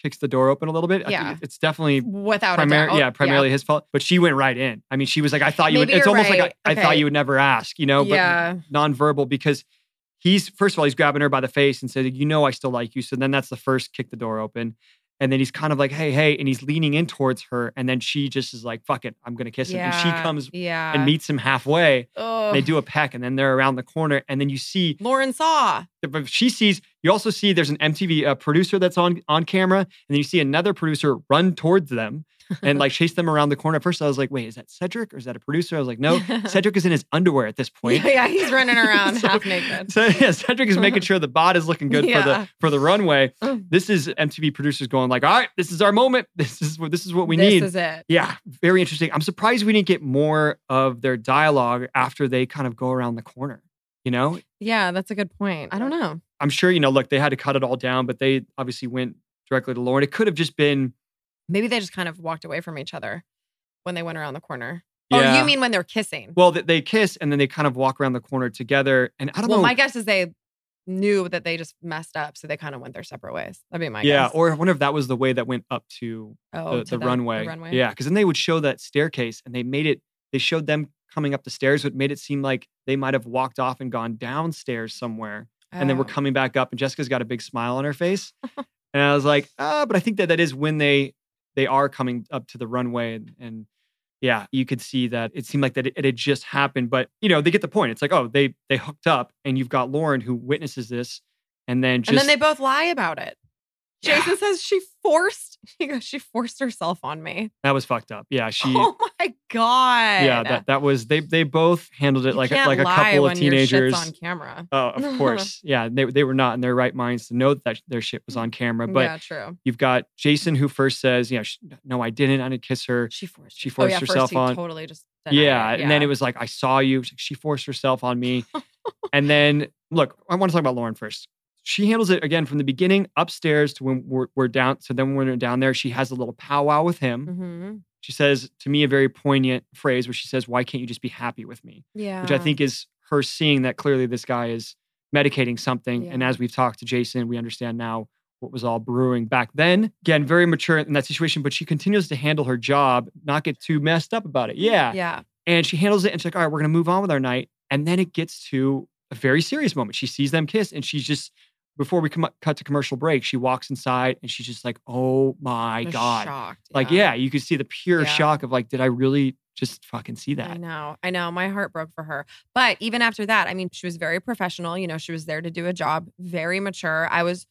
kicks the door open a little bit. I Yeah. think it's definitely Without primar- a doubt. yeah, primarily his fault. But she went right in. I mean, she was like, I thought you Maybe would, it's you're almost right. like I, I Okay. thought you would never ask, you know, but Yeah. nonverbal because he's, first of all, he's grabbing her by the face and said, you know, I still like you. So then that's the first kick the door open. And then he's kind of like, hey, hey. And he's leaning in towards her. And then she just is like, fuck it, I'm going to kiss him. And she Yeah. comes yeah. and meets him halfway. Ugh. They do a peck and then they're around the corner. And then you see, Lauren saw. but she sees, you also see there's an M T V uh, producer that's on, on camera. And then you see another producer run towards them and like chase them around the corner. At first I was like, wait, is that Cedric or is that a producer? I was like, no, Cedric is in his underwear at this point. Yeah, yeah, he's running around So- half naked. So yeah, Cedric is making sure the bod is looking good for Yeah. the for the runway. Mm. This is M T V producers going like, all right, this is our moment. This is what this is what we this need. is it. Yeah, very interesting. I'm surprised we didn't get more of their dialogue after they kind of go around the corner. You know, Yeah, that's a good point. I don't know. I'm sure, you know, look, they had to cut it all down, but they obviously went directly to Lauren. It could have just been, Maybe they just kind of walked away from each other when they went around the corner. Yeah. Oh, you mean when they're kissing? well, they, they kiss and then they kind of walk around the corner together. And I don't Well, know. my guess is they knew that they just messed up, so they kind of went their separate ways. That'd be my yeah, guess. or I wonder if that was the way that went up to oh, the, to the, runway. The runway. Yeah, because then they would show that staircase and they made it, they showed them coming up the stairs, but made it seem like they might have walked off and gone downstairs somewhere. And then we're Oh. coming back up and Jessica's got a big smile on her face. And I was like, ah, but I think that that is when they they are coming up to the runway. And, and yeah, you could see that it seemed like that it, it had just happened. But, you know, they get the point. It's like, oh, they they hooked up and you've got Lauren who witnesses this. And then just, And then they both lie about it. Yeah. Jason says she forced, he goes, she forced herself on me. that was fucked up. Yeah, she, Oh my God. yeah, that, that was, they they both handled it You like, a- can't like a lie couple of when your shit's teenagers. on camera. Oh, of course. Yeah, they, they were not in their right minds to know that their shit was on camera. But yeah, true. you've got Jason who first says, you know, sh- no, I didn't. I didn't kiss her. She forced. She oh, forced yeah, herself first he on- Totally just. denied Yeah. it. And then it was like, I saw you. She's like, she forced herself on me. And then, look, I want to talk about Lauren first. She handles it again from the beginning upstairs to when we're, we're down. So then when we're down there, she has a little powwow with him. Mm-hmm. She says to me a very poignant phrase where she says, why can't you just be happy with me? Yeah. Which I think is her seeing that clearly this guy is medicating something. And Yeah. as we've talked to Jason, we understand now what was all brewing back then. Again, very mature in that situation, but she continues to handle her job, not get too messed up about it. Yeah. Yeah. And she handles it and she's like, all right, we're going to move on with our night. And then it gets to a very serious moment. She sees them kiss and she's just, before we come, cut to commercial break, she walks inside and she's just like, oh my Was God. Shocked. Like, yeah, you could see the pure Yeah. shock of like, did I really just fucking see I that? know. I know. My heart broke for her. But even after that, I mean, she was very professional. You know, she was there to do a job, very mature. I was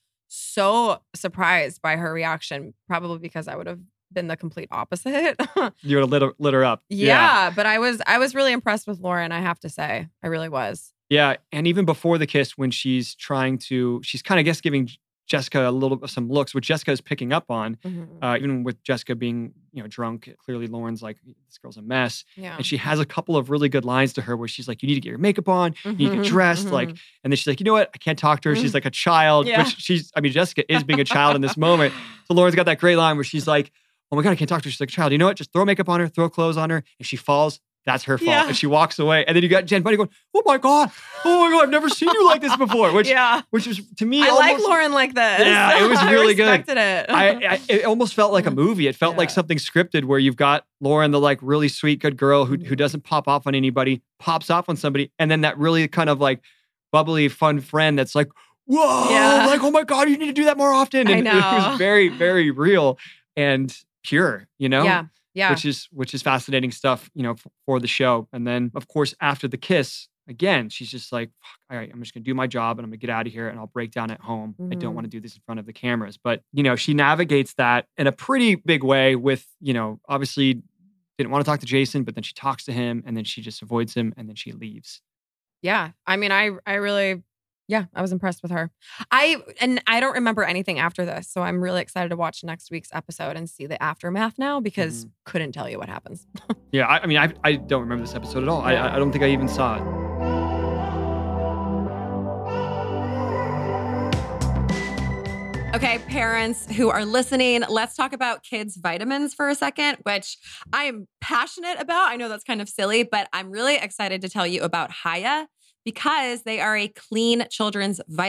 so surprised by her reaction, probably because I would have been the complete opposite. You would have lit her, lit her up. yeah, but I was I was really impressed with Lauren, I have to say. I really was. Yeah. And even before the kiss, when she's trying to, she's kind of guess giving Jessica a little some looks, which Jessica is picking up on, Mhm. uh, even with Jessica being, you know, drunk. Clearly, Lauren's like, this girl's a mess. Yeah. And she has a couple of really good lines to her where she's like, you need to get your makeup on, you need to Mhm, get dressed. mhm. Like, and then she's like, you know what? I can't talk to her. She's Mhm. like a child, Yeah. which she's, I mean, Jessica is being a child in this moment. So Lauren's got that great line where she's like, oh my God, I can't talk to her. She's like a child. You know what? Just throw makeup on her, throw clothes on her. If she falls, that's her fault. Yeah. And she walks away. And then you got Jen Bunny going, oh my God, oh my God, I've never seen you like this before. Which, yeah. which was to me, I almost, like Lauren like this. Yeah, it was really good. I respected it. I, I it almost felt like a movie. It felt like Yeah. something scripted where you've got Lauren, the like really sweet, good girl who who doesn't pop off on anybody, pops off on somebody, and then that really kind of like bubbly, fun friend that's like, whoa, Yeah. like, oh my God, you need to do that more often. I And it know. was very, very real and pure, you know? Yeah. Yeah. Which is which is fascinating stuff, you know, f- for the show. And then, of course, after the kiss, again, she's just like, Fuck, all right, I'm just gonna do my job and I'm gonna get out of here and I'll break down at home. I don't Mhm. want to do this in front of the cameras. But, you know, she navigates that in a pretty big way with, you know, obviously didn't want to talk to Jason, but then she talks to him and then she just avoids him and then she leaves. Yeah. I mean, I I really, yeah, I was impressed with her. I and I don't remember anything after this, so I'm really excited to watch next week's episode and see the aftermath now because Mhm. couldn't tell you what happens. Yeah, I, I mean, I, I don't remember this episode at all. I, I don't think I even saw it. Okay, parents who are listening, let's talk about kids' vitamins for a second, which I am passionate about. I know that's kind of silly, but I'm really excited to tell you about Haya because they are a clean children's vitamin.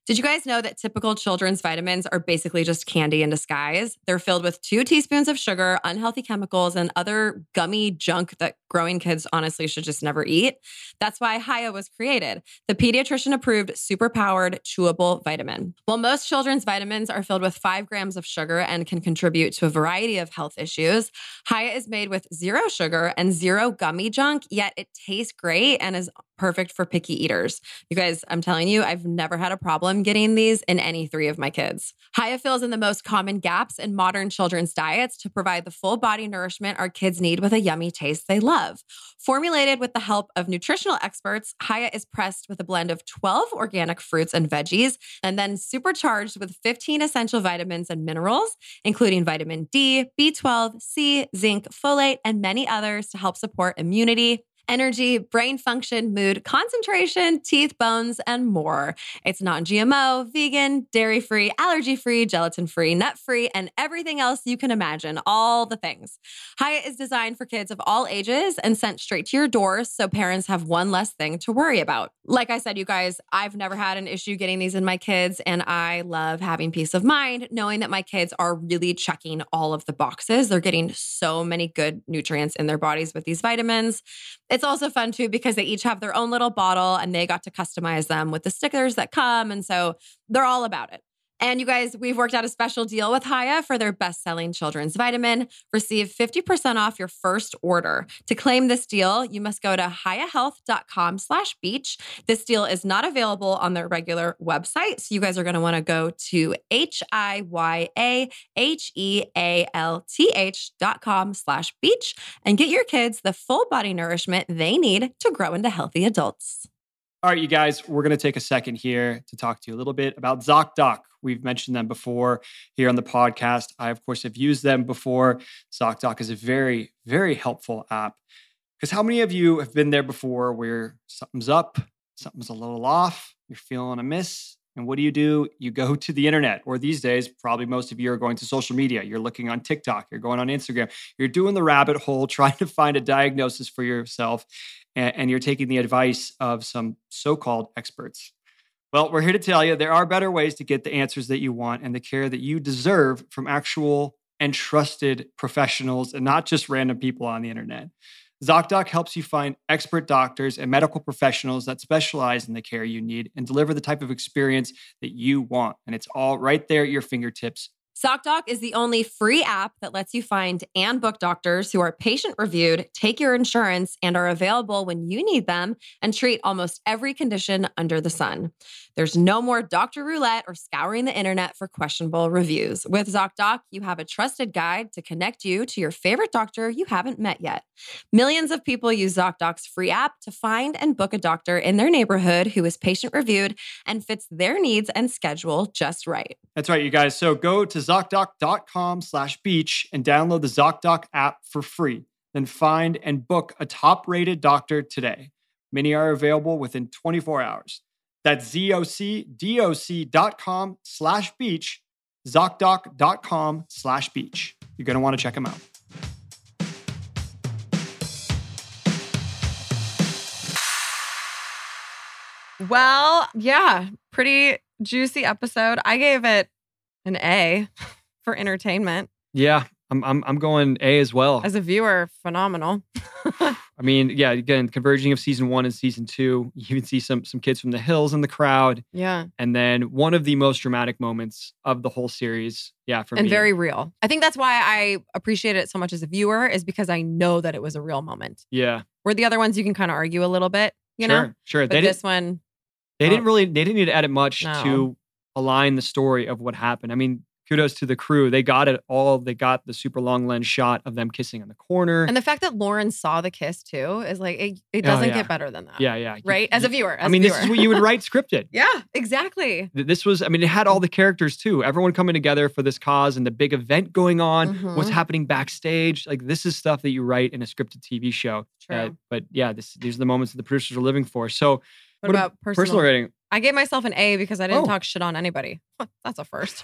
Did you guys know that typical children's vitamins are basically just candy in disguise? They're filled with two teaspoons of sugar, unhealthy chemicals, and other gummy junk that growing kids honestly should just never eat. That's why Hiya was created, the pediatrician-approved super-powered chewable vitamin. While most children's vitamins are filled with five grams of sugar and can contribute to a variety of health issues, Hiya is made with zero sugar and zero gummy junk, yet it tastes great and is perfect for picky eaters. You guys, I'm telling you, I've never had a problem getting these in any three of my kids. Hiya fills in the most common gaps in modern children's diets to provide the full body nourishment our kids need with a yummy taste they love. Formulated with the help of nutritional experts, Hiya is pressed with a blend of twelve organic fruits and veggies, and then supercharged with fifteen essential vitamins and minerals, including vitamin D, B twelve, C, zinc, folate, and many others to help support immunity, energy, brain function, mood, concentration, teeth, bones, and more. It's non-G M O, vegan, dairy-free, allergy-free, gelatin-free, nut-free, and everything else you can imagine. All the things. Hiya is designed for kids of all ages and sent straight to your doors so parents have one less thing to worry about. Like I said, you guys, I've never had an issue getting these in my kids, and I love having peace of mind knowing that my kids are really checking all of the boxes. They're getting so many good nutrients in their bodies with these vitamins. It's also fun too because they each have their own little bottle and they got to customize them with the stickers that come. And so they're all about it. And you guys, we've worked out a special deal with Hiya for their best-selling children's vitamin. Receive fifty percent off your first order. To claim this deal, you must go to hiyahealth.com slash beach. This deal is not available on their regular website. So you guys are going to want to go to H-I-Y-A-H-E-A-L-T-H dot com slash beach and get your kids the full body nourishment they need to grow into healthy adults. All right, you guys, we're going to take a second here to talk to you a little bit about ZocDoc. We've mentioned them before here on the podcast. I, of course, have used them before. ZocDoc is a very, very helpful app. Because how many of you have been there before where something's up, something's a little off, you're feeling amiss, and what do you do? You go to the internet, or these days, probably most of you are going to social media. You're looking on TikTok, you're going on Instagram, you're doing the rabbit hole, trying to find a diagnosis for yourself, and, and you're taking the advice of some so-called experts. Well, we're here to tell you there are better ways to get the answers that you want and the care that you deserve from actual and trusted professionals and not just random people on the internet. ZocDoc helps you find expert doctors and medical professionals that specialize in the care you need and deliver the type of experience that you want. And it's all right there at your fingertips. ZocDoc is the only free app that lets you find and book doctors who are patient-reviewed, take your insurance, and are available when you need them and treat almost every condition under the sun. There's no more doctor roulette or scouring the internet for questionable reviews. With ZocDoc, you have a trusted guide to connect you to your favorite doctor you haven't met yet. Millions of people use ZocDoc's free app to find and book a doctor in their neighborhood who is patient-reviewed and fits their needs and schedule just right. That's right, you guys. So go to ZocDoc.com slash beach and download the ZocDoc app for free. Then find and book a top-rated doctor today. Many are available within twenty-four hours. That's ZocDoc.com slash beach, ZocDoc.com slash beach. You're going to want to check them out. Well, yeah, pretty juicy episode. I gave it an A for entertainment. Yeah, I'm I'm I'm going A as well. As a viewer, phenomenal. I mean, yeah, again, converging of season one and season two, you can see some some kids from the hills in the crowd. Yeah. And then one of the most dramatic moments of the whole series. Yeah, for and me. And very real. I think that's why I appreciate it so much as a viewer, is because I know that it was a real moment. Yeah. Where the other ones you can kind of argue a little bit, you sure, know? Sure, But they this did, one... They oh, didn't really, they didn't need to edit much no. to align the story of what happened. I mean, kudos to the crew. They got it all. They got the super long lens shot of them kissing in the corner. And the fact that Lauren saw the kiss too is like, it, it doesn't oh, yeah. get better than that. Yeah, yeah. Right? As a viewer. As I mean, a this viewer. is what you would write scripted. Yeah, exactly. This was, I mean, it had all the characters too. Everyone coming together for this cause and the big event going on, Mhm. what's happening backstage. Like, this is stuff that you write in a scripted T V show. True. Uh, but yeah, this, these are the moments that the producers are living for. So What about personal? personal rating? I gave myself an A because I didn't Oh. talk shit on anybody. That's a first.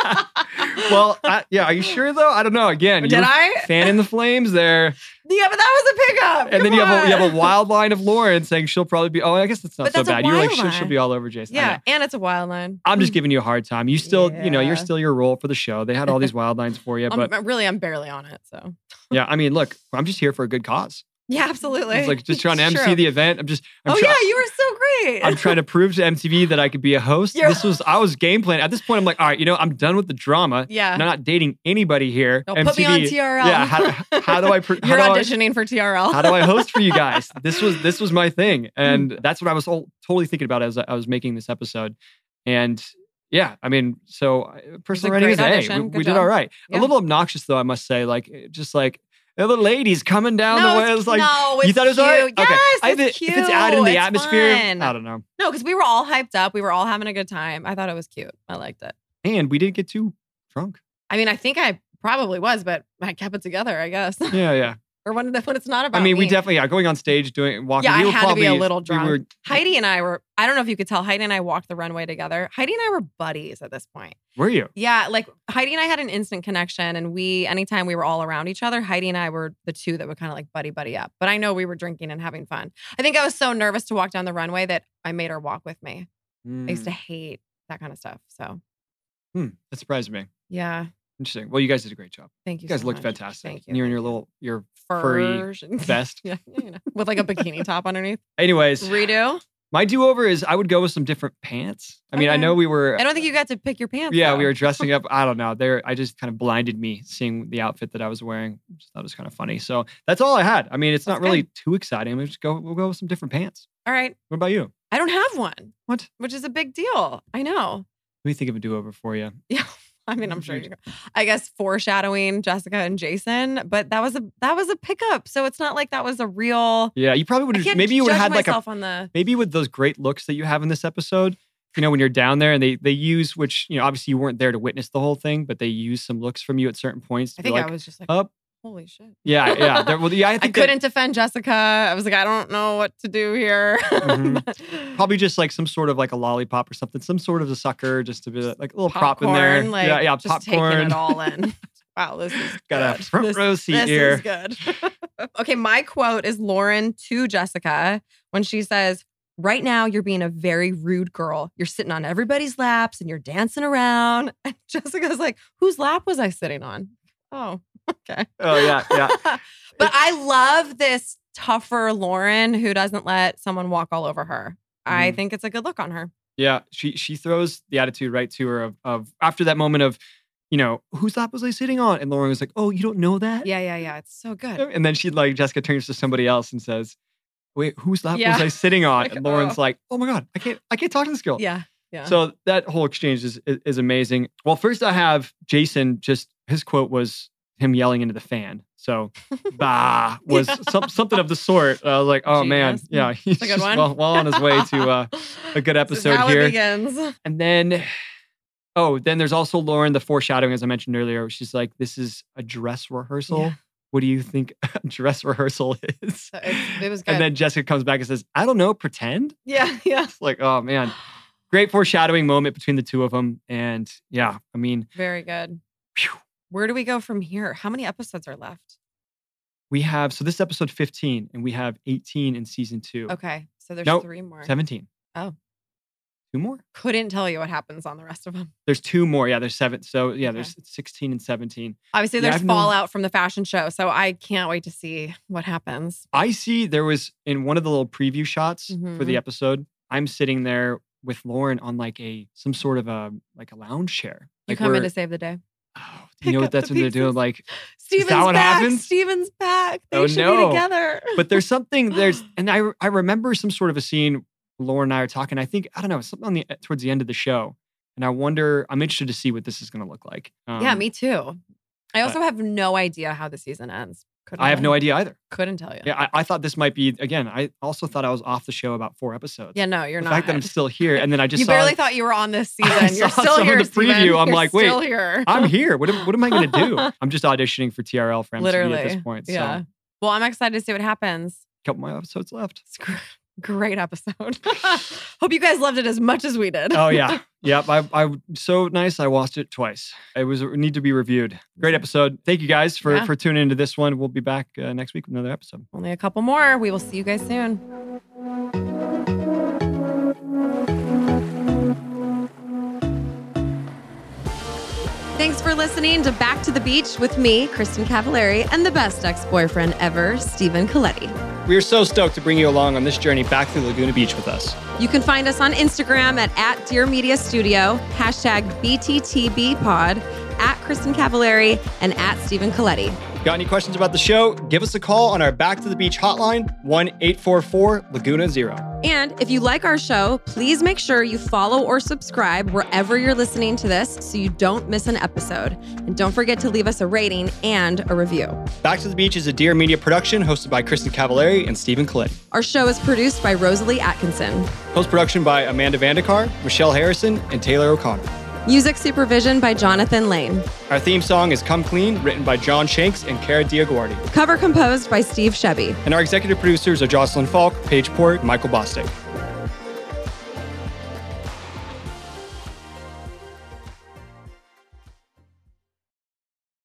Well, I, yeah, are you sure though? I don't know. Again, Did you're I? fanning the flames there. Yeah, but that was a pickup. And then Come you have a, you on. have a wild line of Lauren saying she'll probably be, oh, I guess that's not But so that's a bad. You're like, wild she'll, she'll line. be all over Jason. I Yeah, know. and it's a wild line. I'm just giving you a hard time. You still, you know, you're Yeah. still your role for the show. They had all these wild lines for you. But I'm, really, I'm barely on it. So yeah, I mean, look, I'm just here for a good cause. yeah, absolutely. It's like just trying to It's M C true. the event. I'm just, I'm oh try- yeah, you were so great. I'm trying to prove to M T V that I could be a host. You're- This was, I was game planning. At this point, I'm like, all right, you know, I'm done with the drama. Yeah. I'm not dating anybody here. No, put me on T R L. Yeah. How, how do I, pr- You're how do I- auditioning for T R L. how do I host for you guys? This was this was my thing, Mm. and that's what I was all, totally thinking about as I was making this episode. And yeah, I mean, so uh, personal a rating great is A. audition. We, Good we did job. all right. Yeah. A little obnoxious though, I must say. Like just like the little ladies coming down no, the way. it's, It was like no, it's you thought it was cute. all right. Yes, okay, I, it's if, cute. if it's added in the It's atmosphere, fun. I don't know. No, because we were all hyped up. We were all having a good time. I thought it was cute. I liked it. And we didn't get too drunk. I mean, I think I probably was, but I kept it together, I guess. Yeah, yeah. or when, when it's not about I mean, we me. definitely yeah going on stage doing walking. Yeah, we I were had to be a probably- little we drunk. were- Heidi and I were, I don't know if you could tell, Heidi and I walked the runway together. Heidi and I were buddies at this point. Were you? Yeah, like Heidi and I had an instant connection, and we, anytime we were all around each other, Heidi and I were the two that would kind of like buddy buddy up. But I know we were drinking and having fun. I think I was so nervous to walk down the runway that I made her walk with me. I used to hate that kind of stuff. So Hmm, that surprised me. yeah, Interesting. Well, you guys did a great job. thank you. You guys so looked much. fantastic. Thank you. And you're in your thank you. little your furry Furs and- vest. yeah, you know, with like a bikini top underneath. Anyways, Redo. my do-over is I would go with some different pants. I mean, I Okay. know we were I don't think you got to pick your pants. yeah, though. we were dressing up. I don't know. There I just kind of blinded me seeing the outfit that I was wearing. Just thought it was kind of funny. So that's all I had. I mean, it's That's not really too exciting. We'll just go we'll go with some different pants. All right. What about you? I don't have one. What? Which is a big deal. I know. What do you think of a do-over for you? Yeah. I mean, I'm sure you I guess foreshadowing Jessica and Jason, but that was a that was a pickup. So it's not like that was a real Yeah, you probably would I have can't maybe you would judge have had like a myself on the maybe with those great looks that you have in this episode, you know, when you're down there and they they use, which, you know, obviously you weren't there to witness the whole thing, but they use some looks from you at certain points. To I be think like, I was just like, up. holy shit. Yeah, yeah. There, well, yeah, I I, think that couldn't defend Jessica. I was like, I don't know what to do here. Mhm. probably just like some sort of like a lollipop or something, some sort of a sucker, just to be like a little prop in there. Popcorn, like, yeah, yeah, just taking popcorn. it all in. Wow, this is Got a good. front This- row seat this here. is good. Okay, my quote is Lauren to Jessica when she says, right now you're being a very rude girl. You're sitting on everybody's laps and you're dancing around. And Jessica's like, whose lap was I sitting on? Oh, okay. Oh yeah, yeah. But I love this tougher Lauren who doesn't let someone walk all over her. I Mhm. think it's a good look on her. Yeah, she she throws the attitude right to her of, of after that moment of, you know, whose lap was I sitting on? And Lauren was like, oh, you don't know that? Yeah, yeah, yeah. It's so good. And then she like Jessica turns to somebody else and says, wait, whose lap Yeah. was I sitting on? Like, And Lauren's oh. like, oh my God, I can't I can't talk to this girl. Yeah, yeah. So that whole exchange is, is is amazing. Well, first I have Jason. Just his quote was him yelling into the fan. So, bah was Yeah. some, something of the sort. I was like, oh man, Genius. yeah, he's a good just one. well, well on his way to uh, a good This is episode how here. it begins. And then, oh, then there's also Lauren, the foreshadowing, as I mentioned earlier. She's like, this is a dress rehearsal. Yeah. What do you think a dress rehearsal is? So it's- it was good. And then Jessica comes back and says, I don't know, pretend. Yeah, yeah. It's like, oh man, great foreshadowing moment between the two of them. And yeah, I mean, Very good. phew, Where do we go from here? How many episodes are left? we have, so this is episode fifteen, and we have eighteen in season two. Okay, so there's Nope. three more. seventeen. Oh. Two more? Couldn't tell you what happens on the rest of them. There's two more. Yeah, there's seven. So yeah, Okay. there's sixteen and seventeen. Obviously, Yeah, there's I've known- fallout from the fashion show, so I can't wait to see what happens. I see there was in one of the little preview shots for the Mhm. episode, I'm sitting there with Lauren on like a some sort of a like a lounge chair. You Like come in we're- to save the day. oh, do you pick know up what that's the what they're doing? pieces. Like, Steven's what back. happens? Steven's back. They Oh, should no. be together. but there's something there's, and I I remember some sort of a scene. Lauren and I are talking. I think I don't know something on the towards the end of the show, and I wonder. I'm interested to see what this is going to look like. yeah, Um, me too. I also have no idea how the season ends. Couldn't I have tell no you. idea either. Couldn't tell you. Yeah, I, I thought this might be again. I also thought I was off the show about four episodes. Yeah, no, you're the not. fact that I'm still here, and then I just you saw barely thought you were on this season. You're saw still some of here. the preview. Steven. I'm You're like, wait, still here. I'm here. What am, what am I going to do? I'm just auditioning for T R L for M T V Literally at this point. So Yeah. Well, I'm excited to see what happens. a couple more episodes left. Screw, Great episode. Hope you guys loved it as much as we did. Oh, yeah. Yep. I, I, so nice. I watched it twice. It was it need to be reviewed. Great episode. Thank you guys for, Yeah. for tuning into this one. We'll be back uh, next week with another episode. Only a couple more. We will see you guys soon. Thanks for listening to Back to the Beach with me, Kristen Cavallari, and the best ex-boyfriend ever, Stephen Coletti. We are so stoked to bring you along on this journey back through Laguna Beach with us. You can find us on Instagram at, at Dear Media Studio, hashtag B T T B pod, at Kristen Cavallari, and at Stephen Coletti. Got any questions about the show? Give us a call on our Back to the Beach hotline, one eight four four Laguna Zero. And if you like our show, please make sure you follow or subscribe wherever you're listening to this so you don't miss an episode. And don't forget to leave us a rating and a review. Back to the Beach is a Dear Media production hosted by Kristen Cavallari and Stephen Coletti. Our show is produced by Rosalie Atkinson. Post-production by Amanda Vandekar, Michelle Harrison, and Taylor O'Connor. Music supervision by Jonathan Lane. Our theme song is Come Clean, written by John Shanks and Cara Diaguardi. Cover composed by Steve Shebby. And our executive producers are Jocelyn Falk, Paige Port, and Michael Bostic.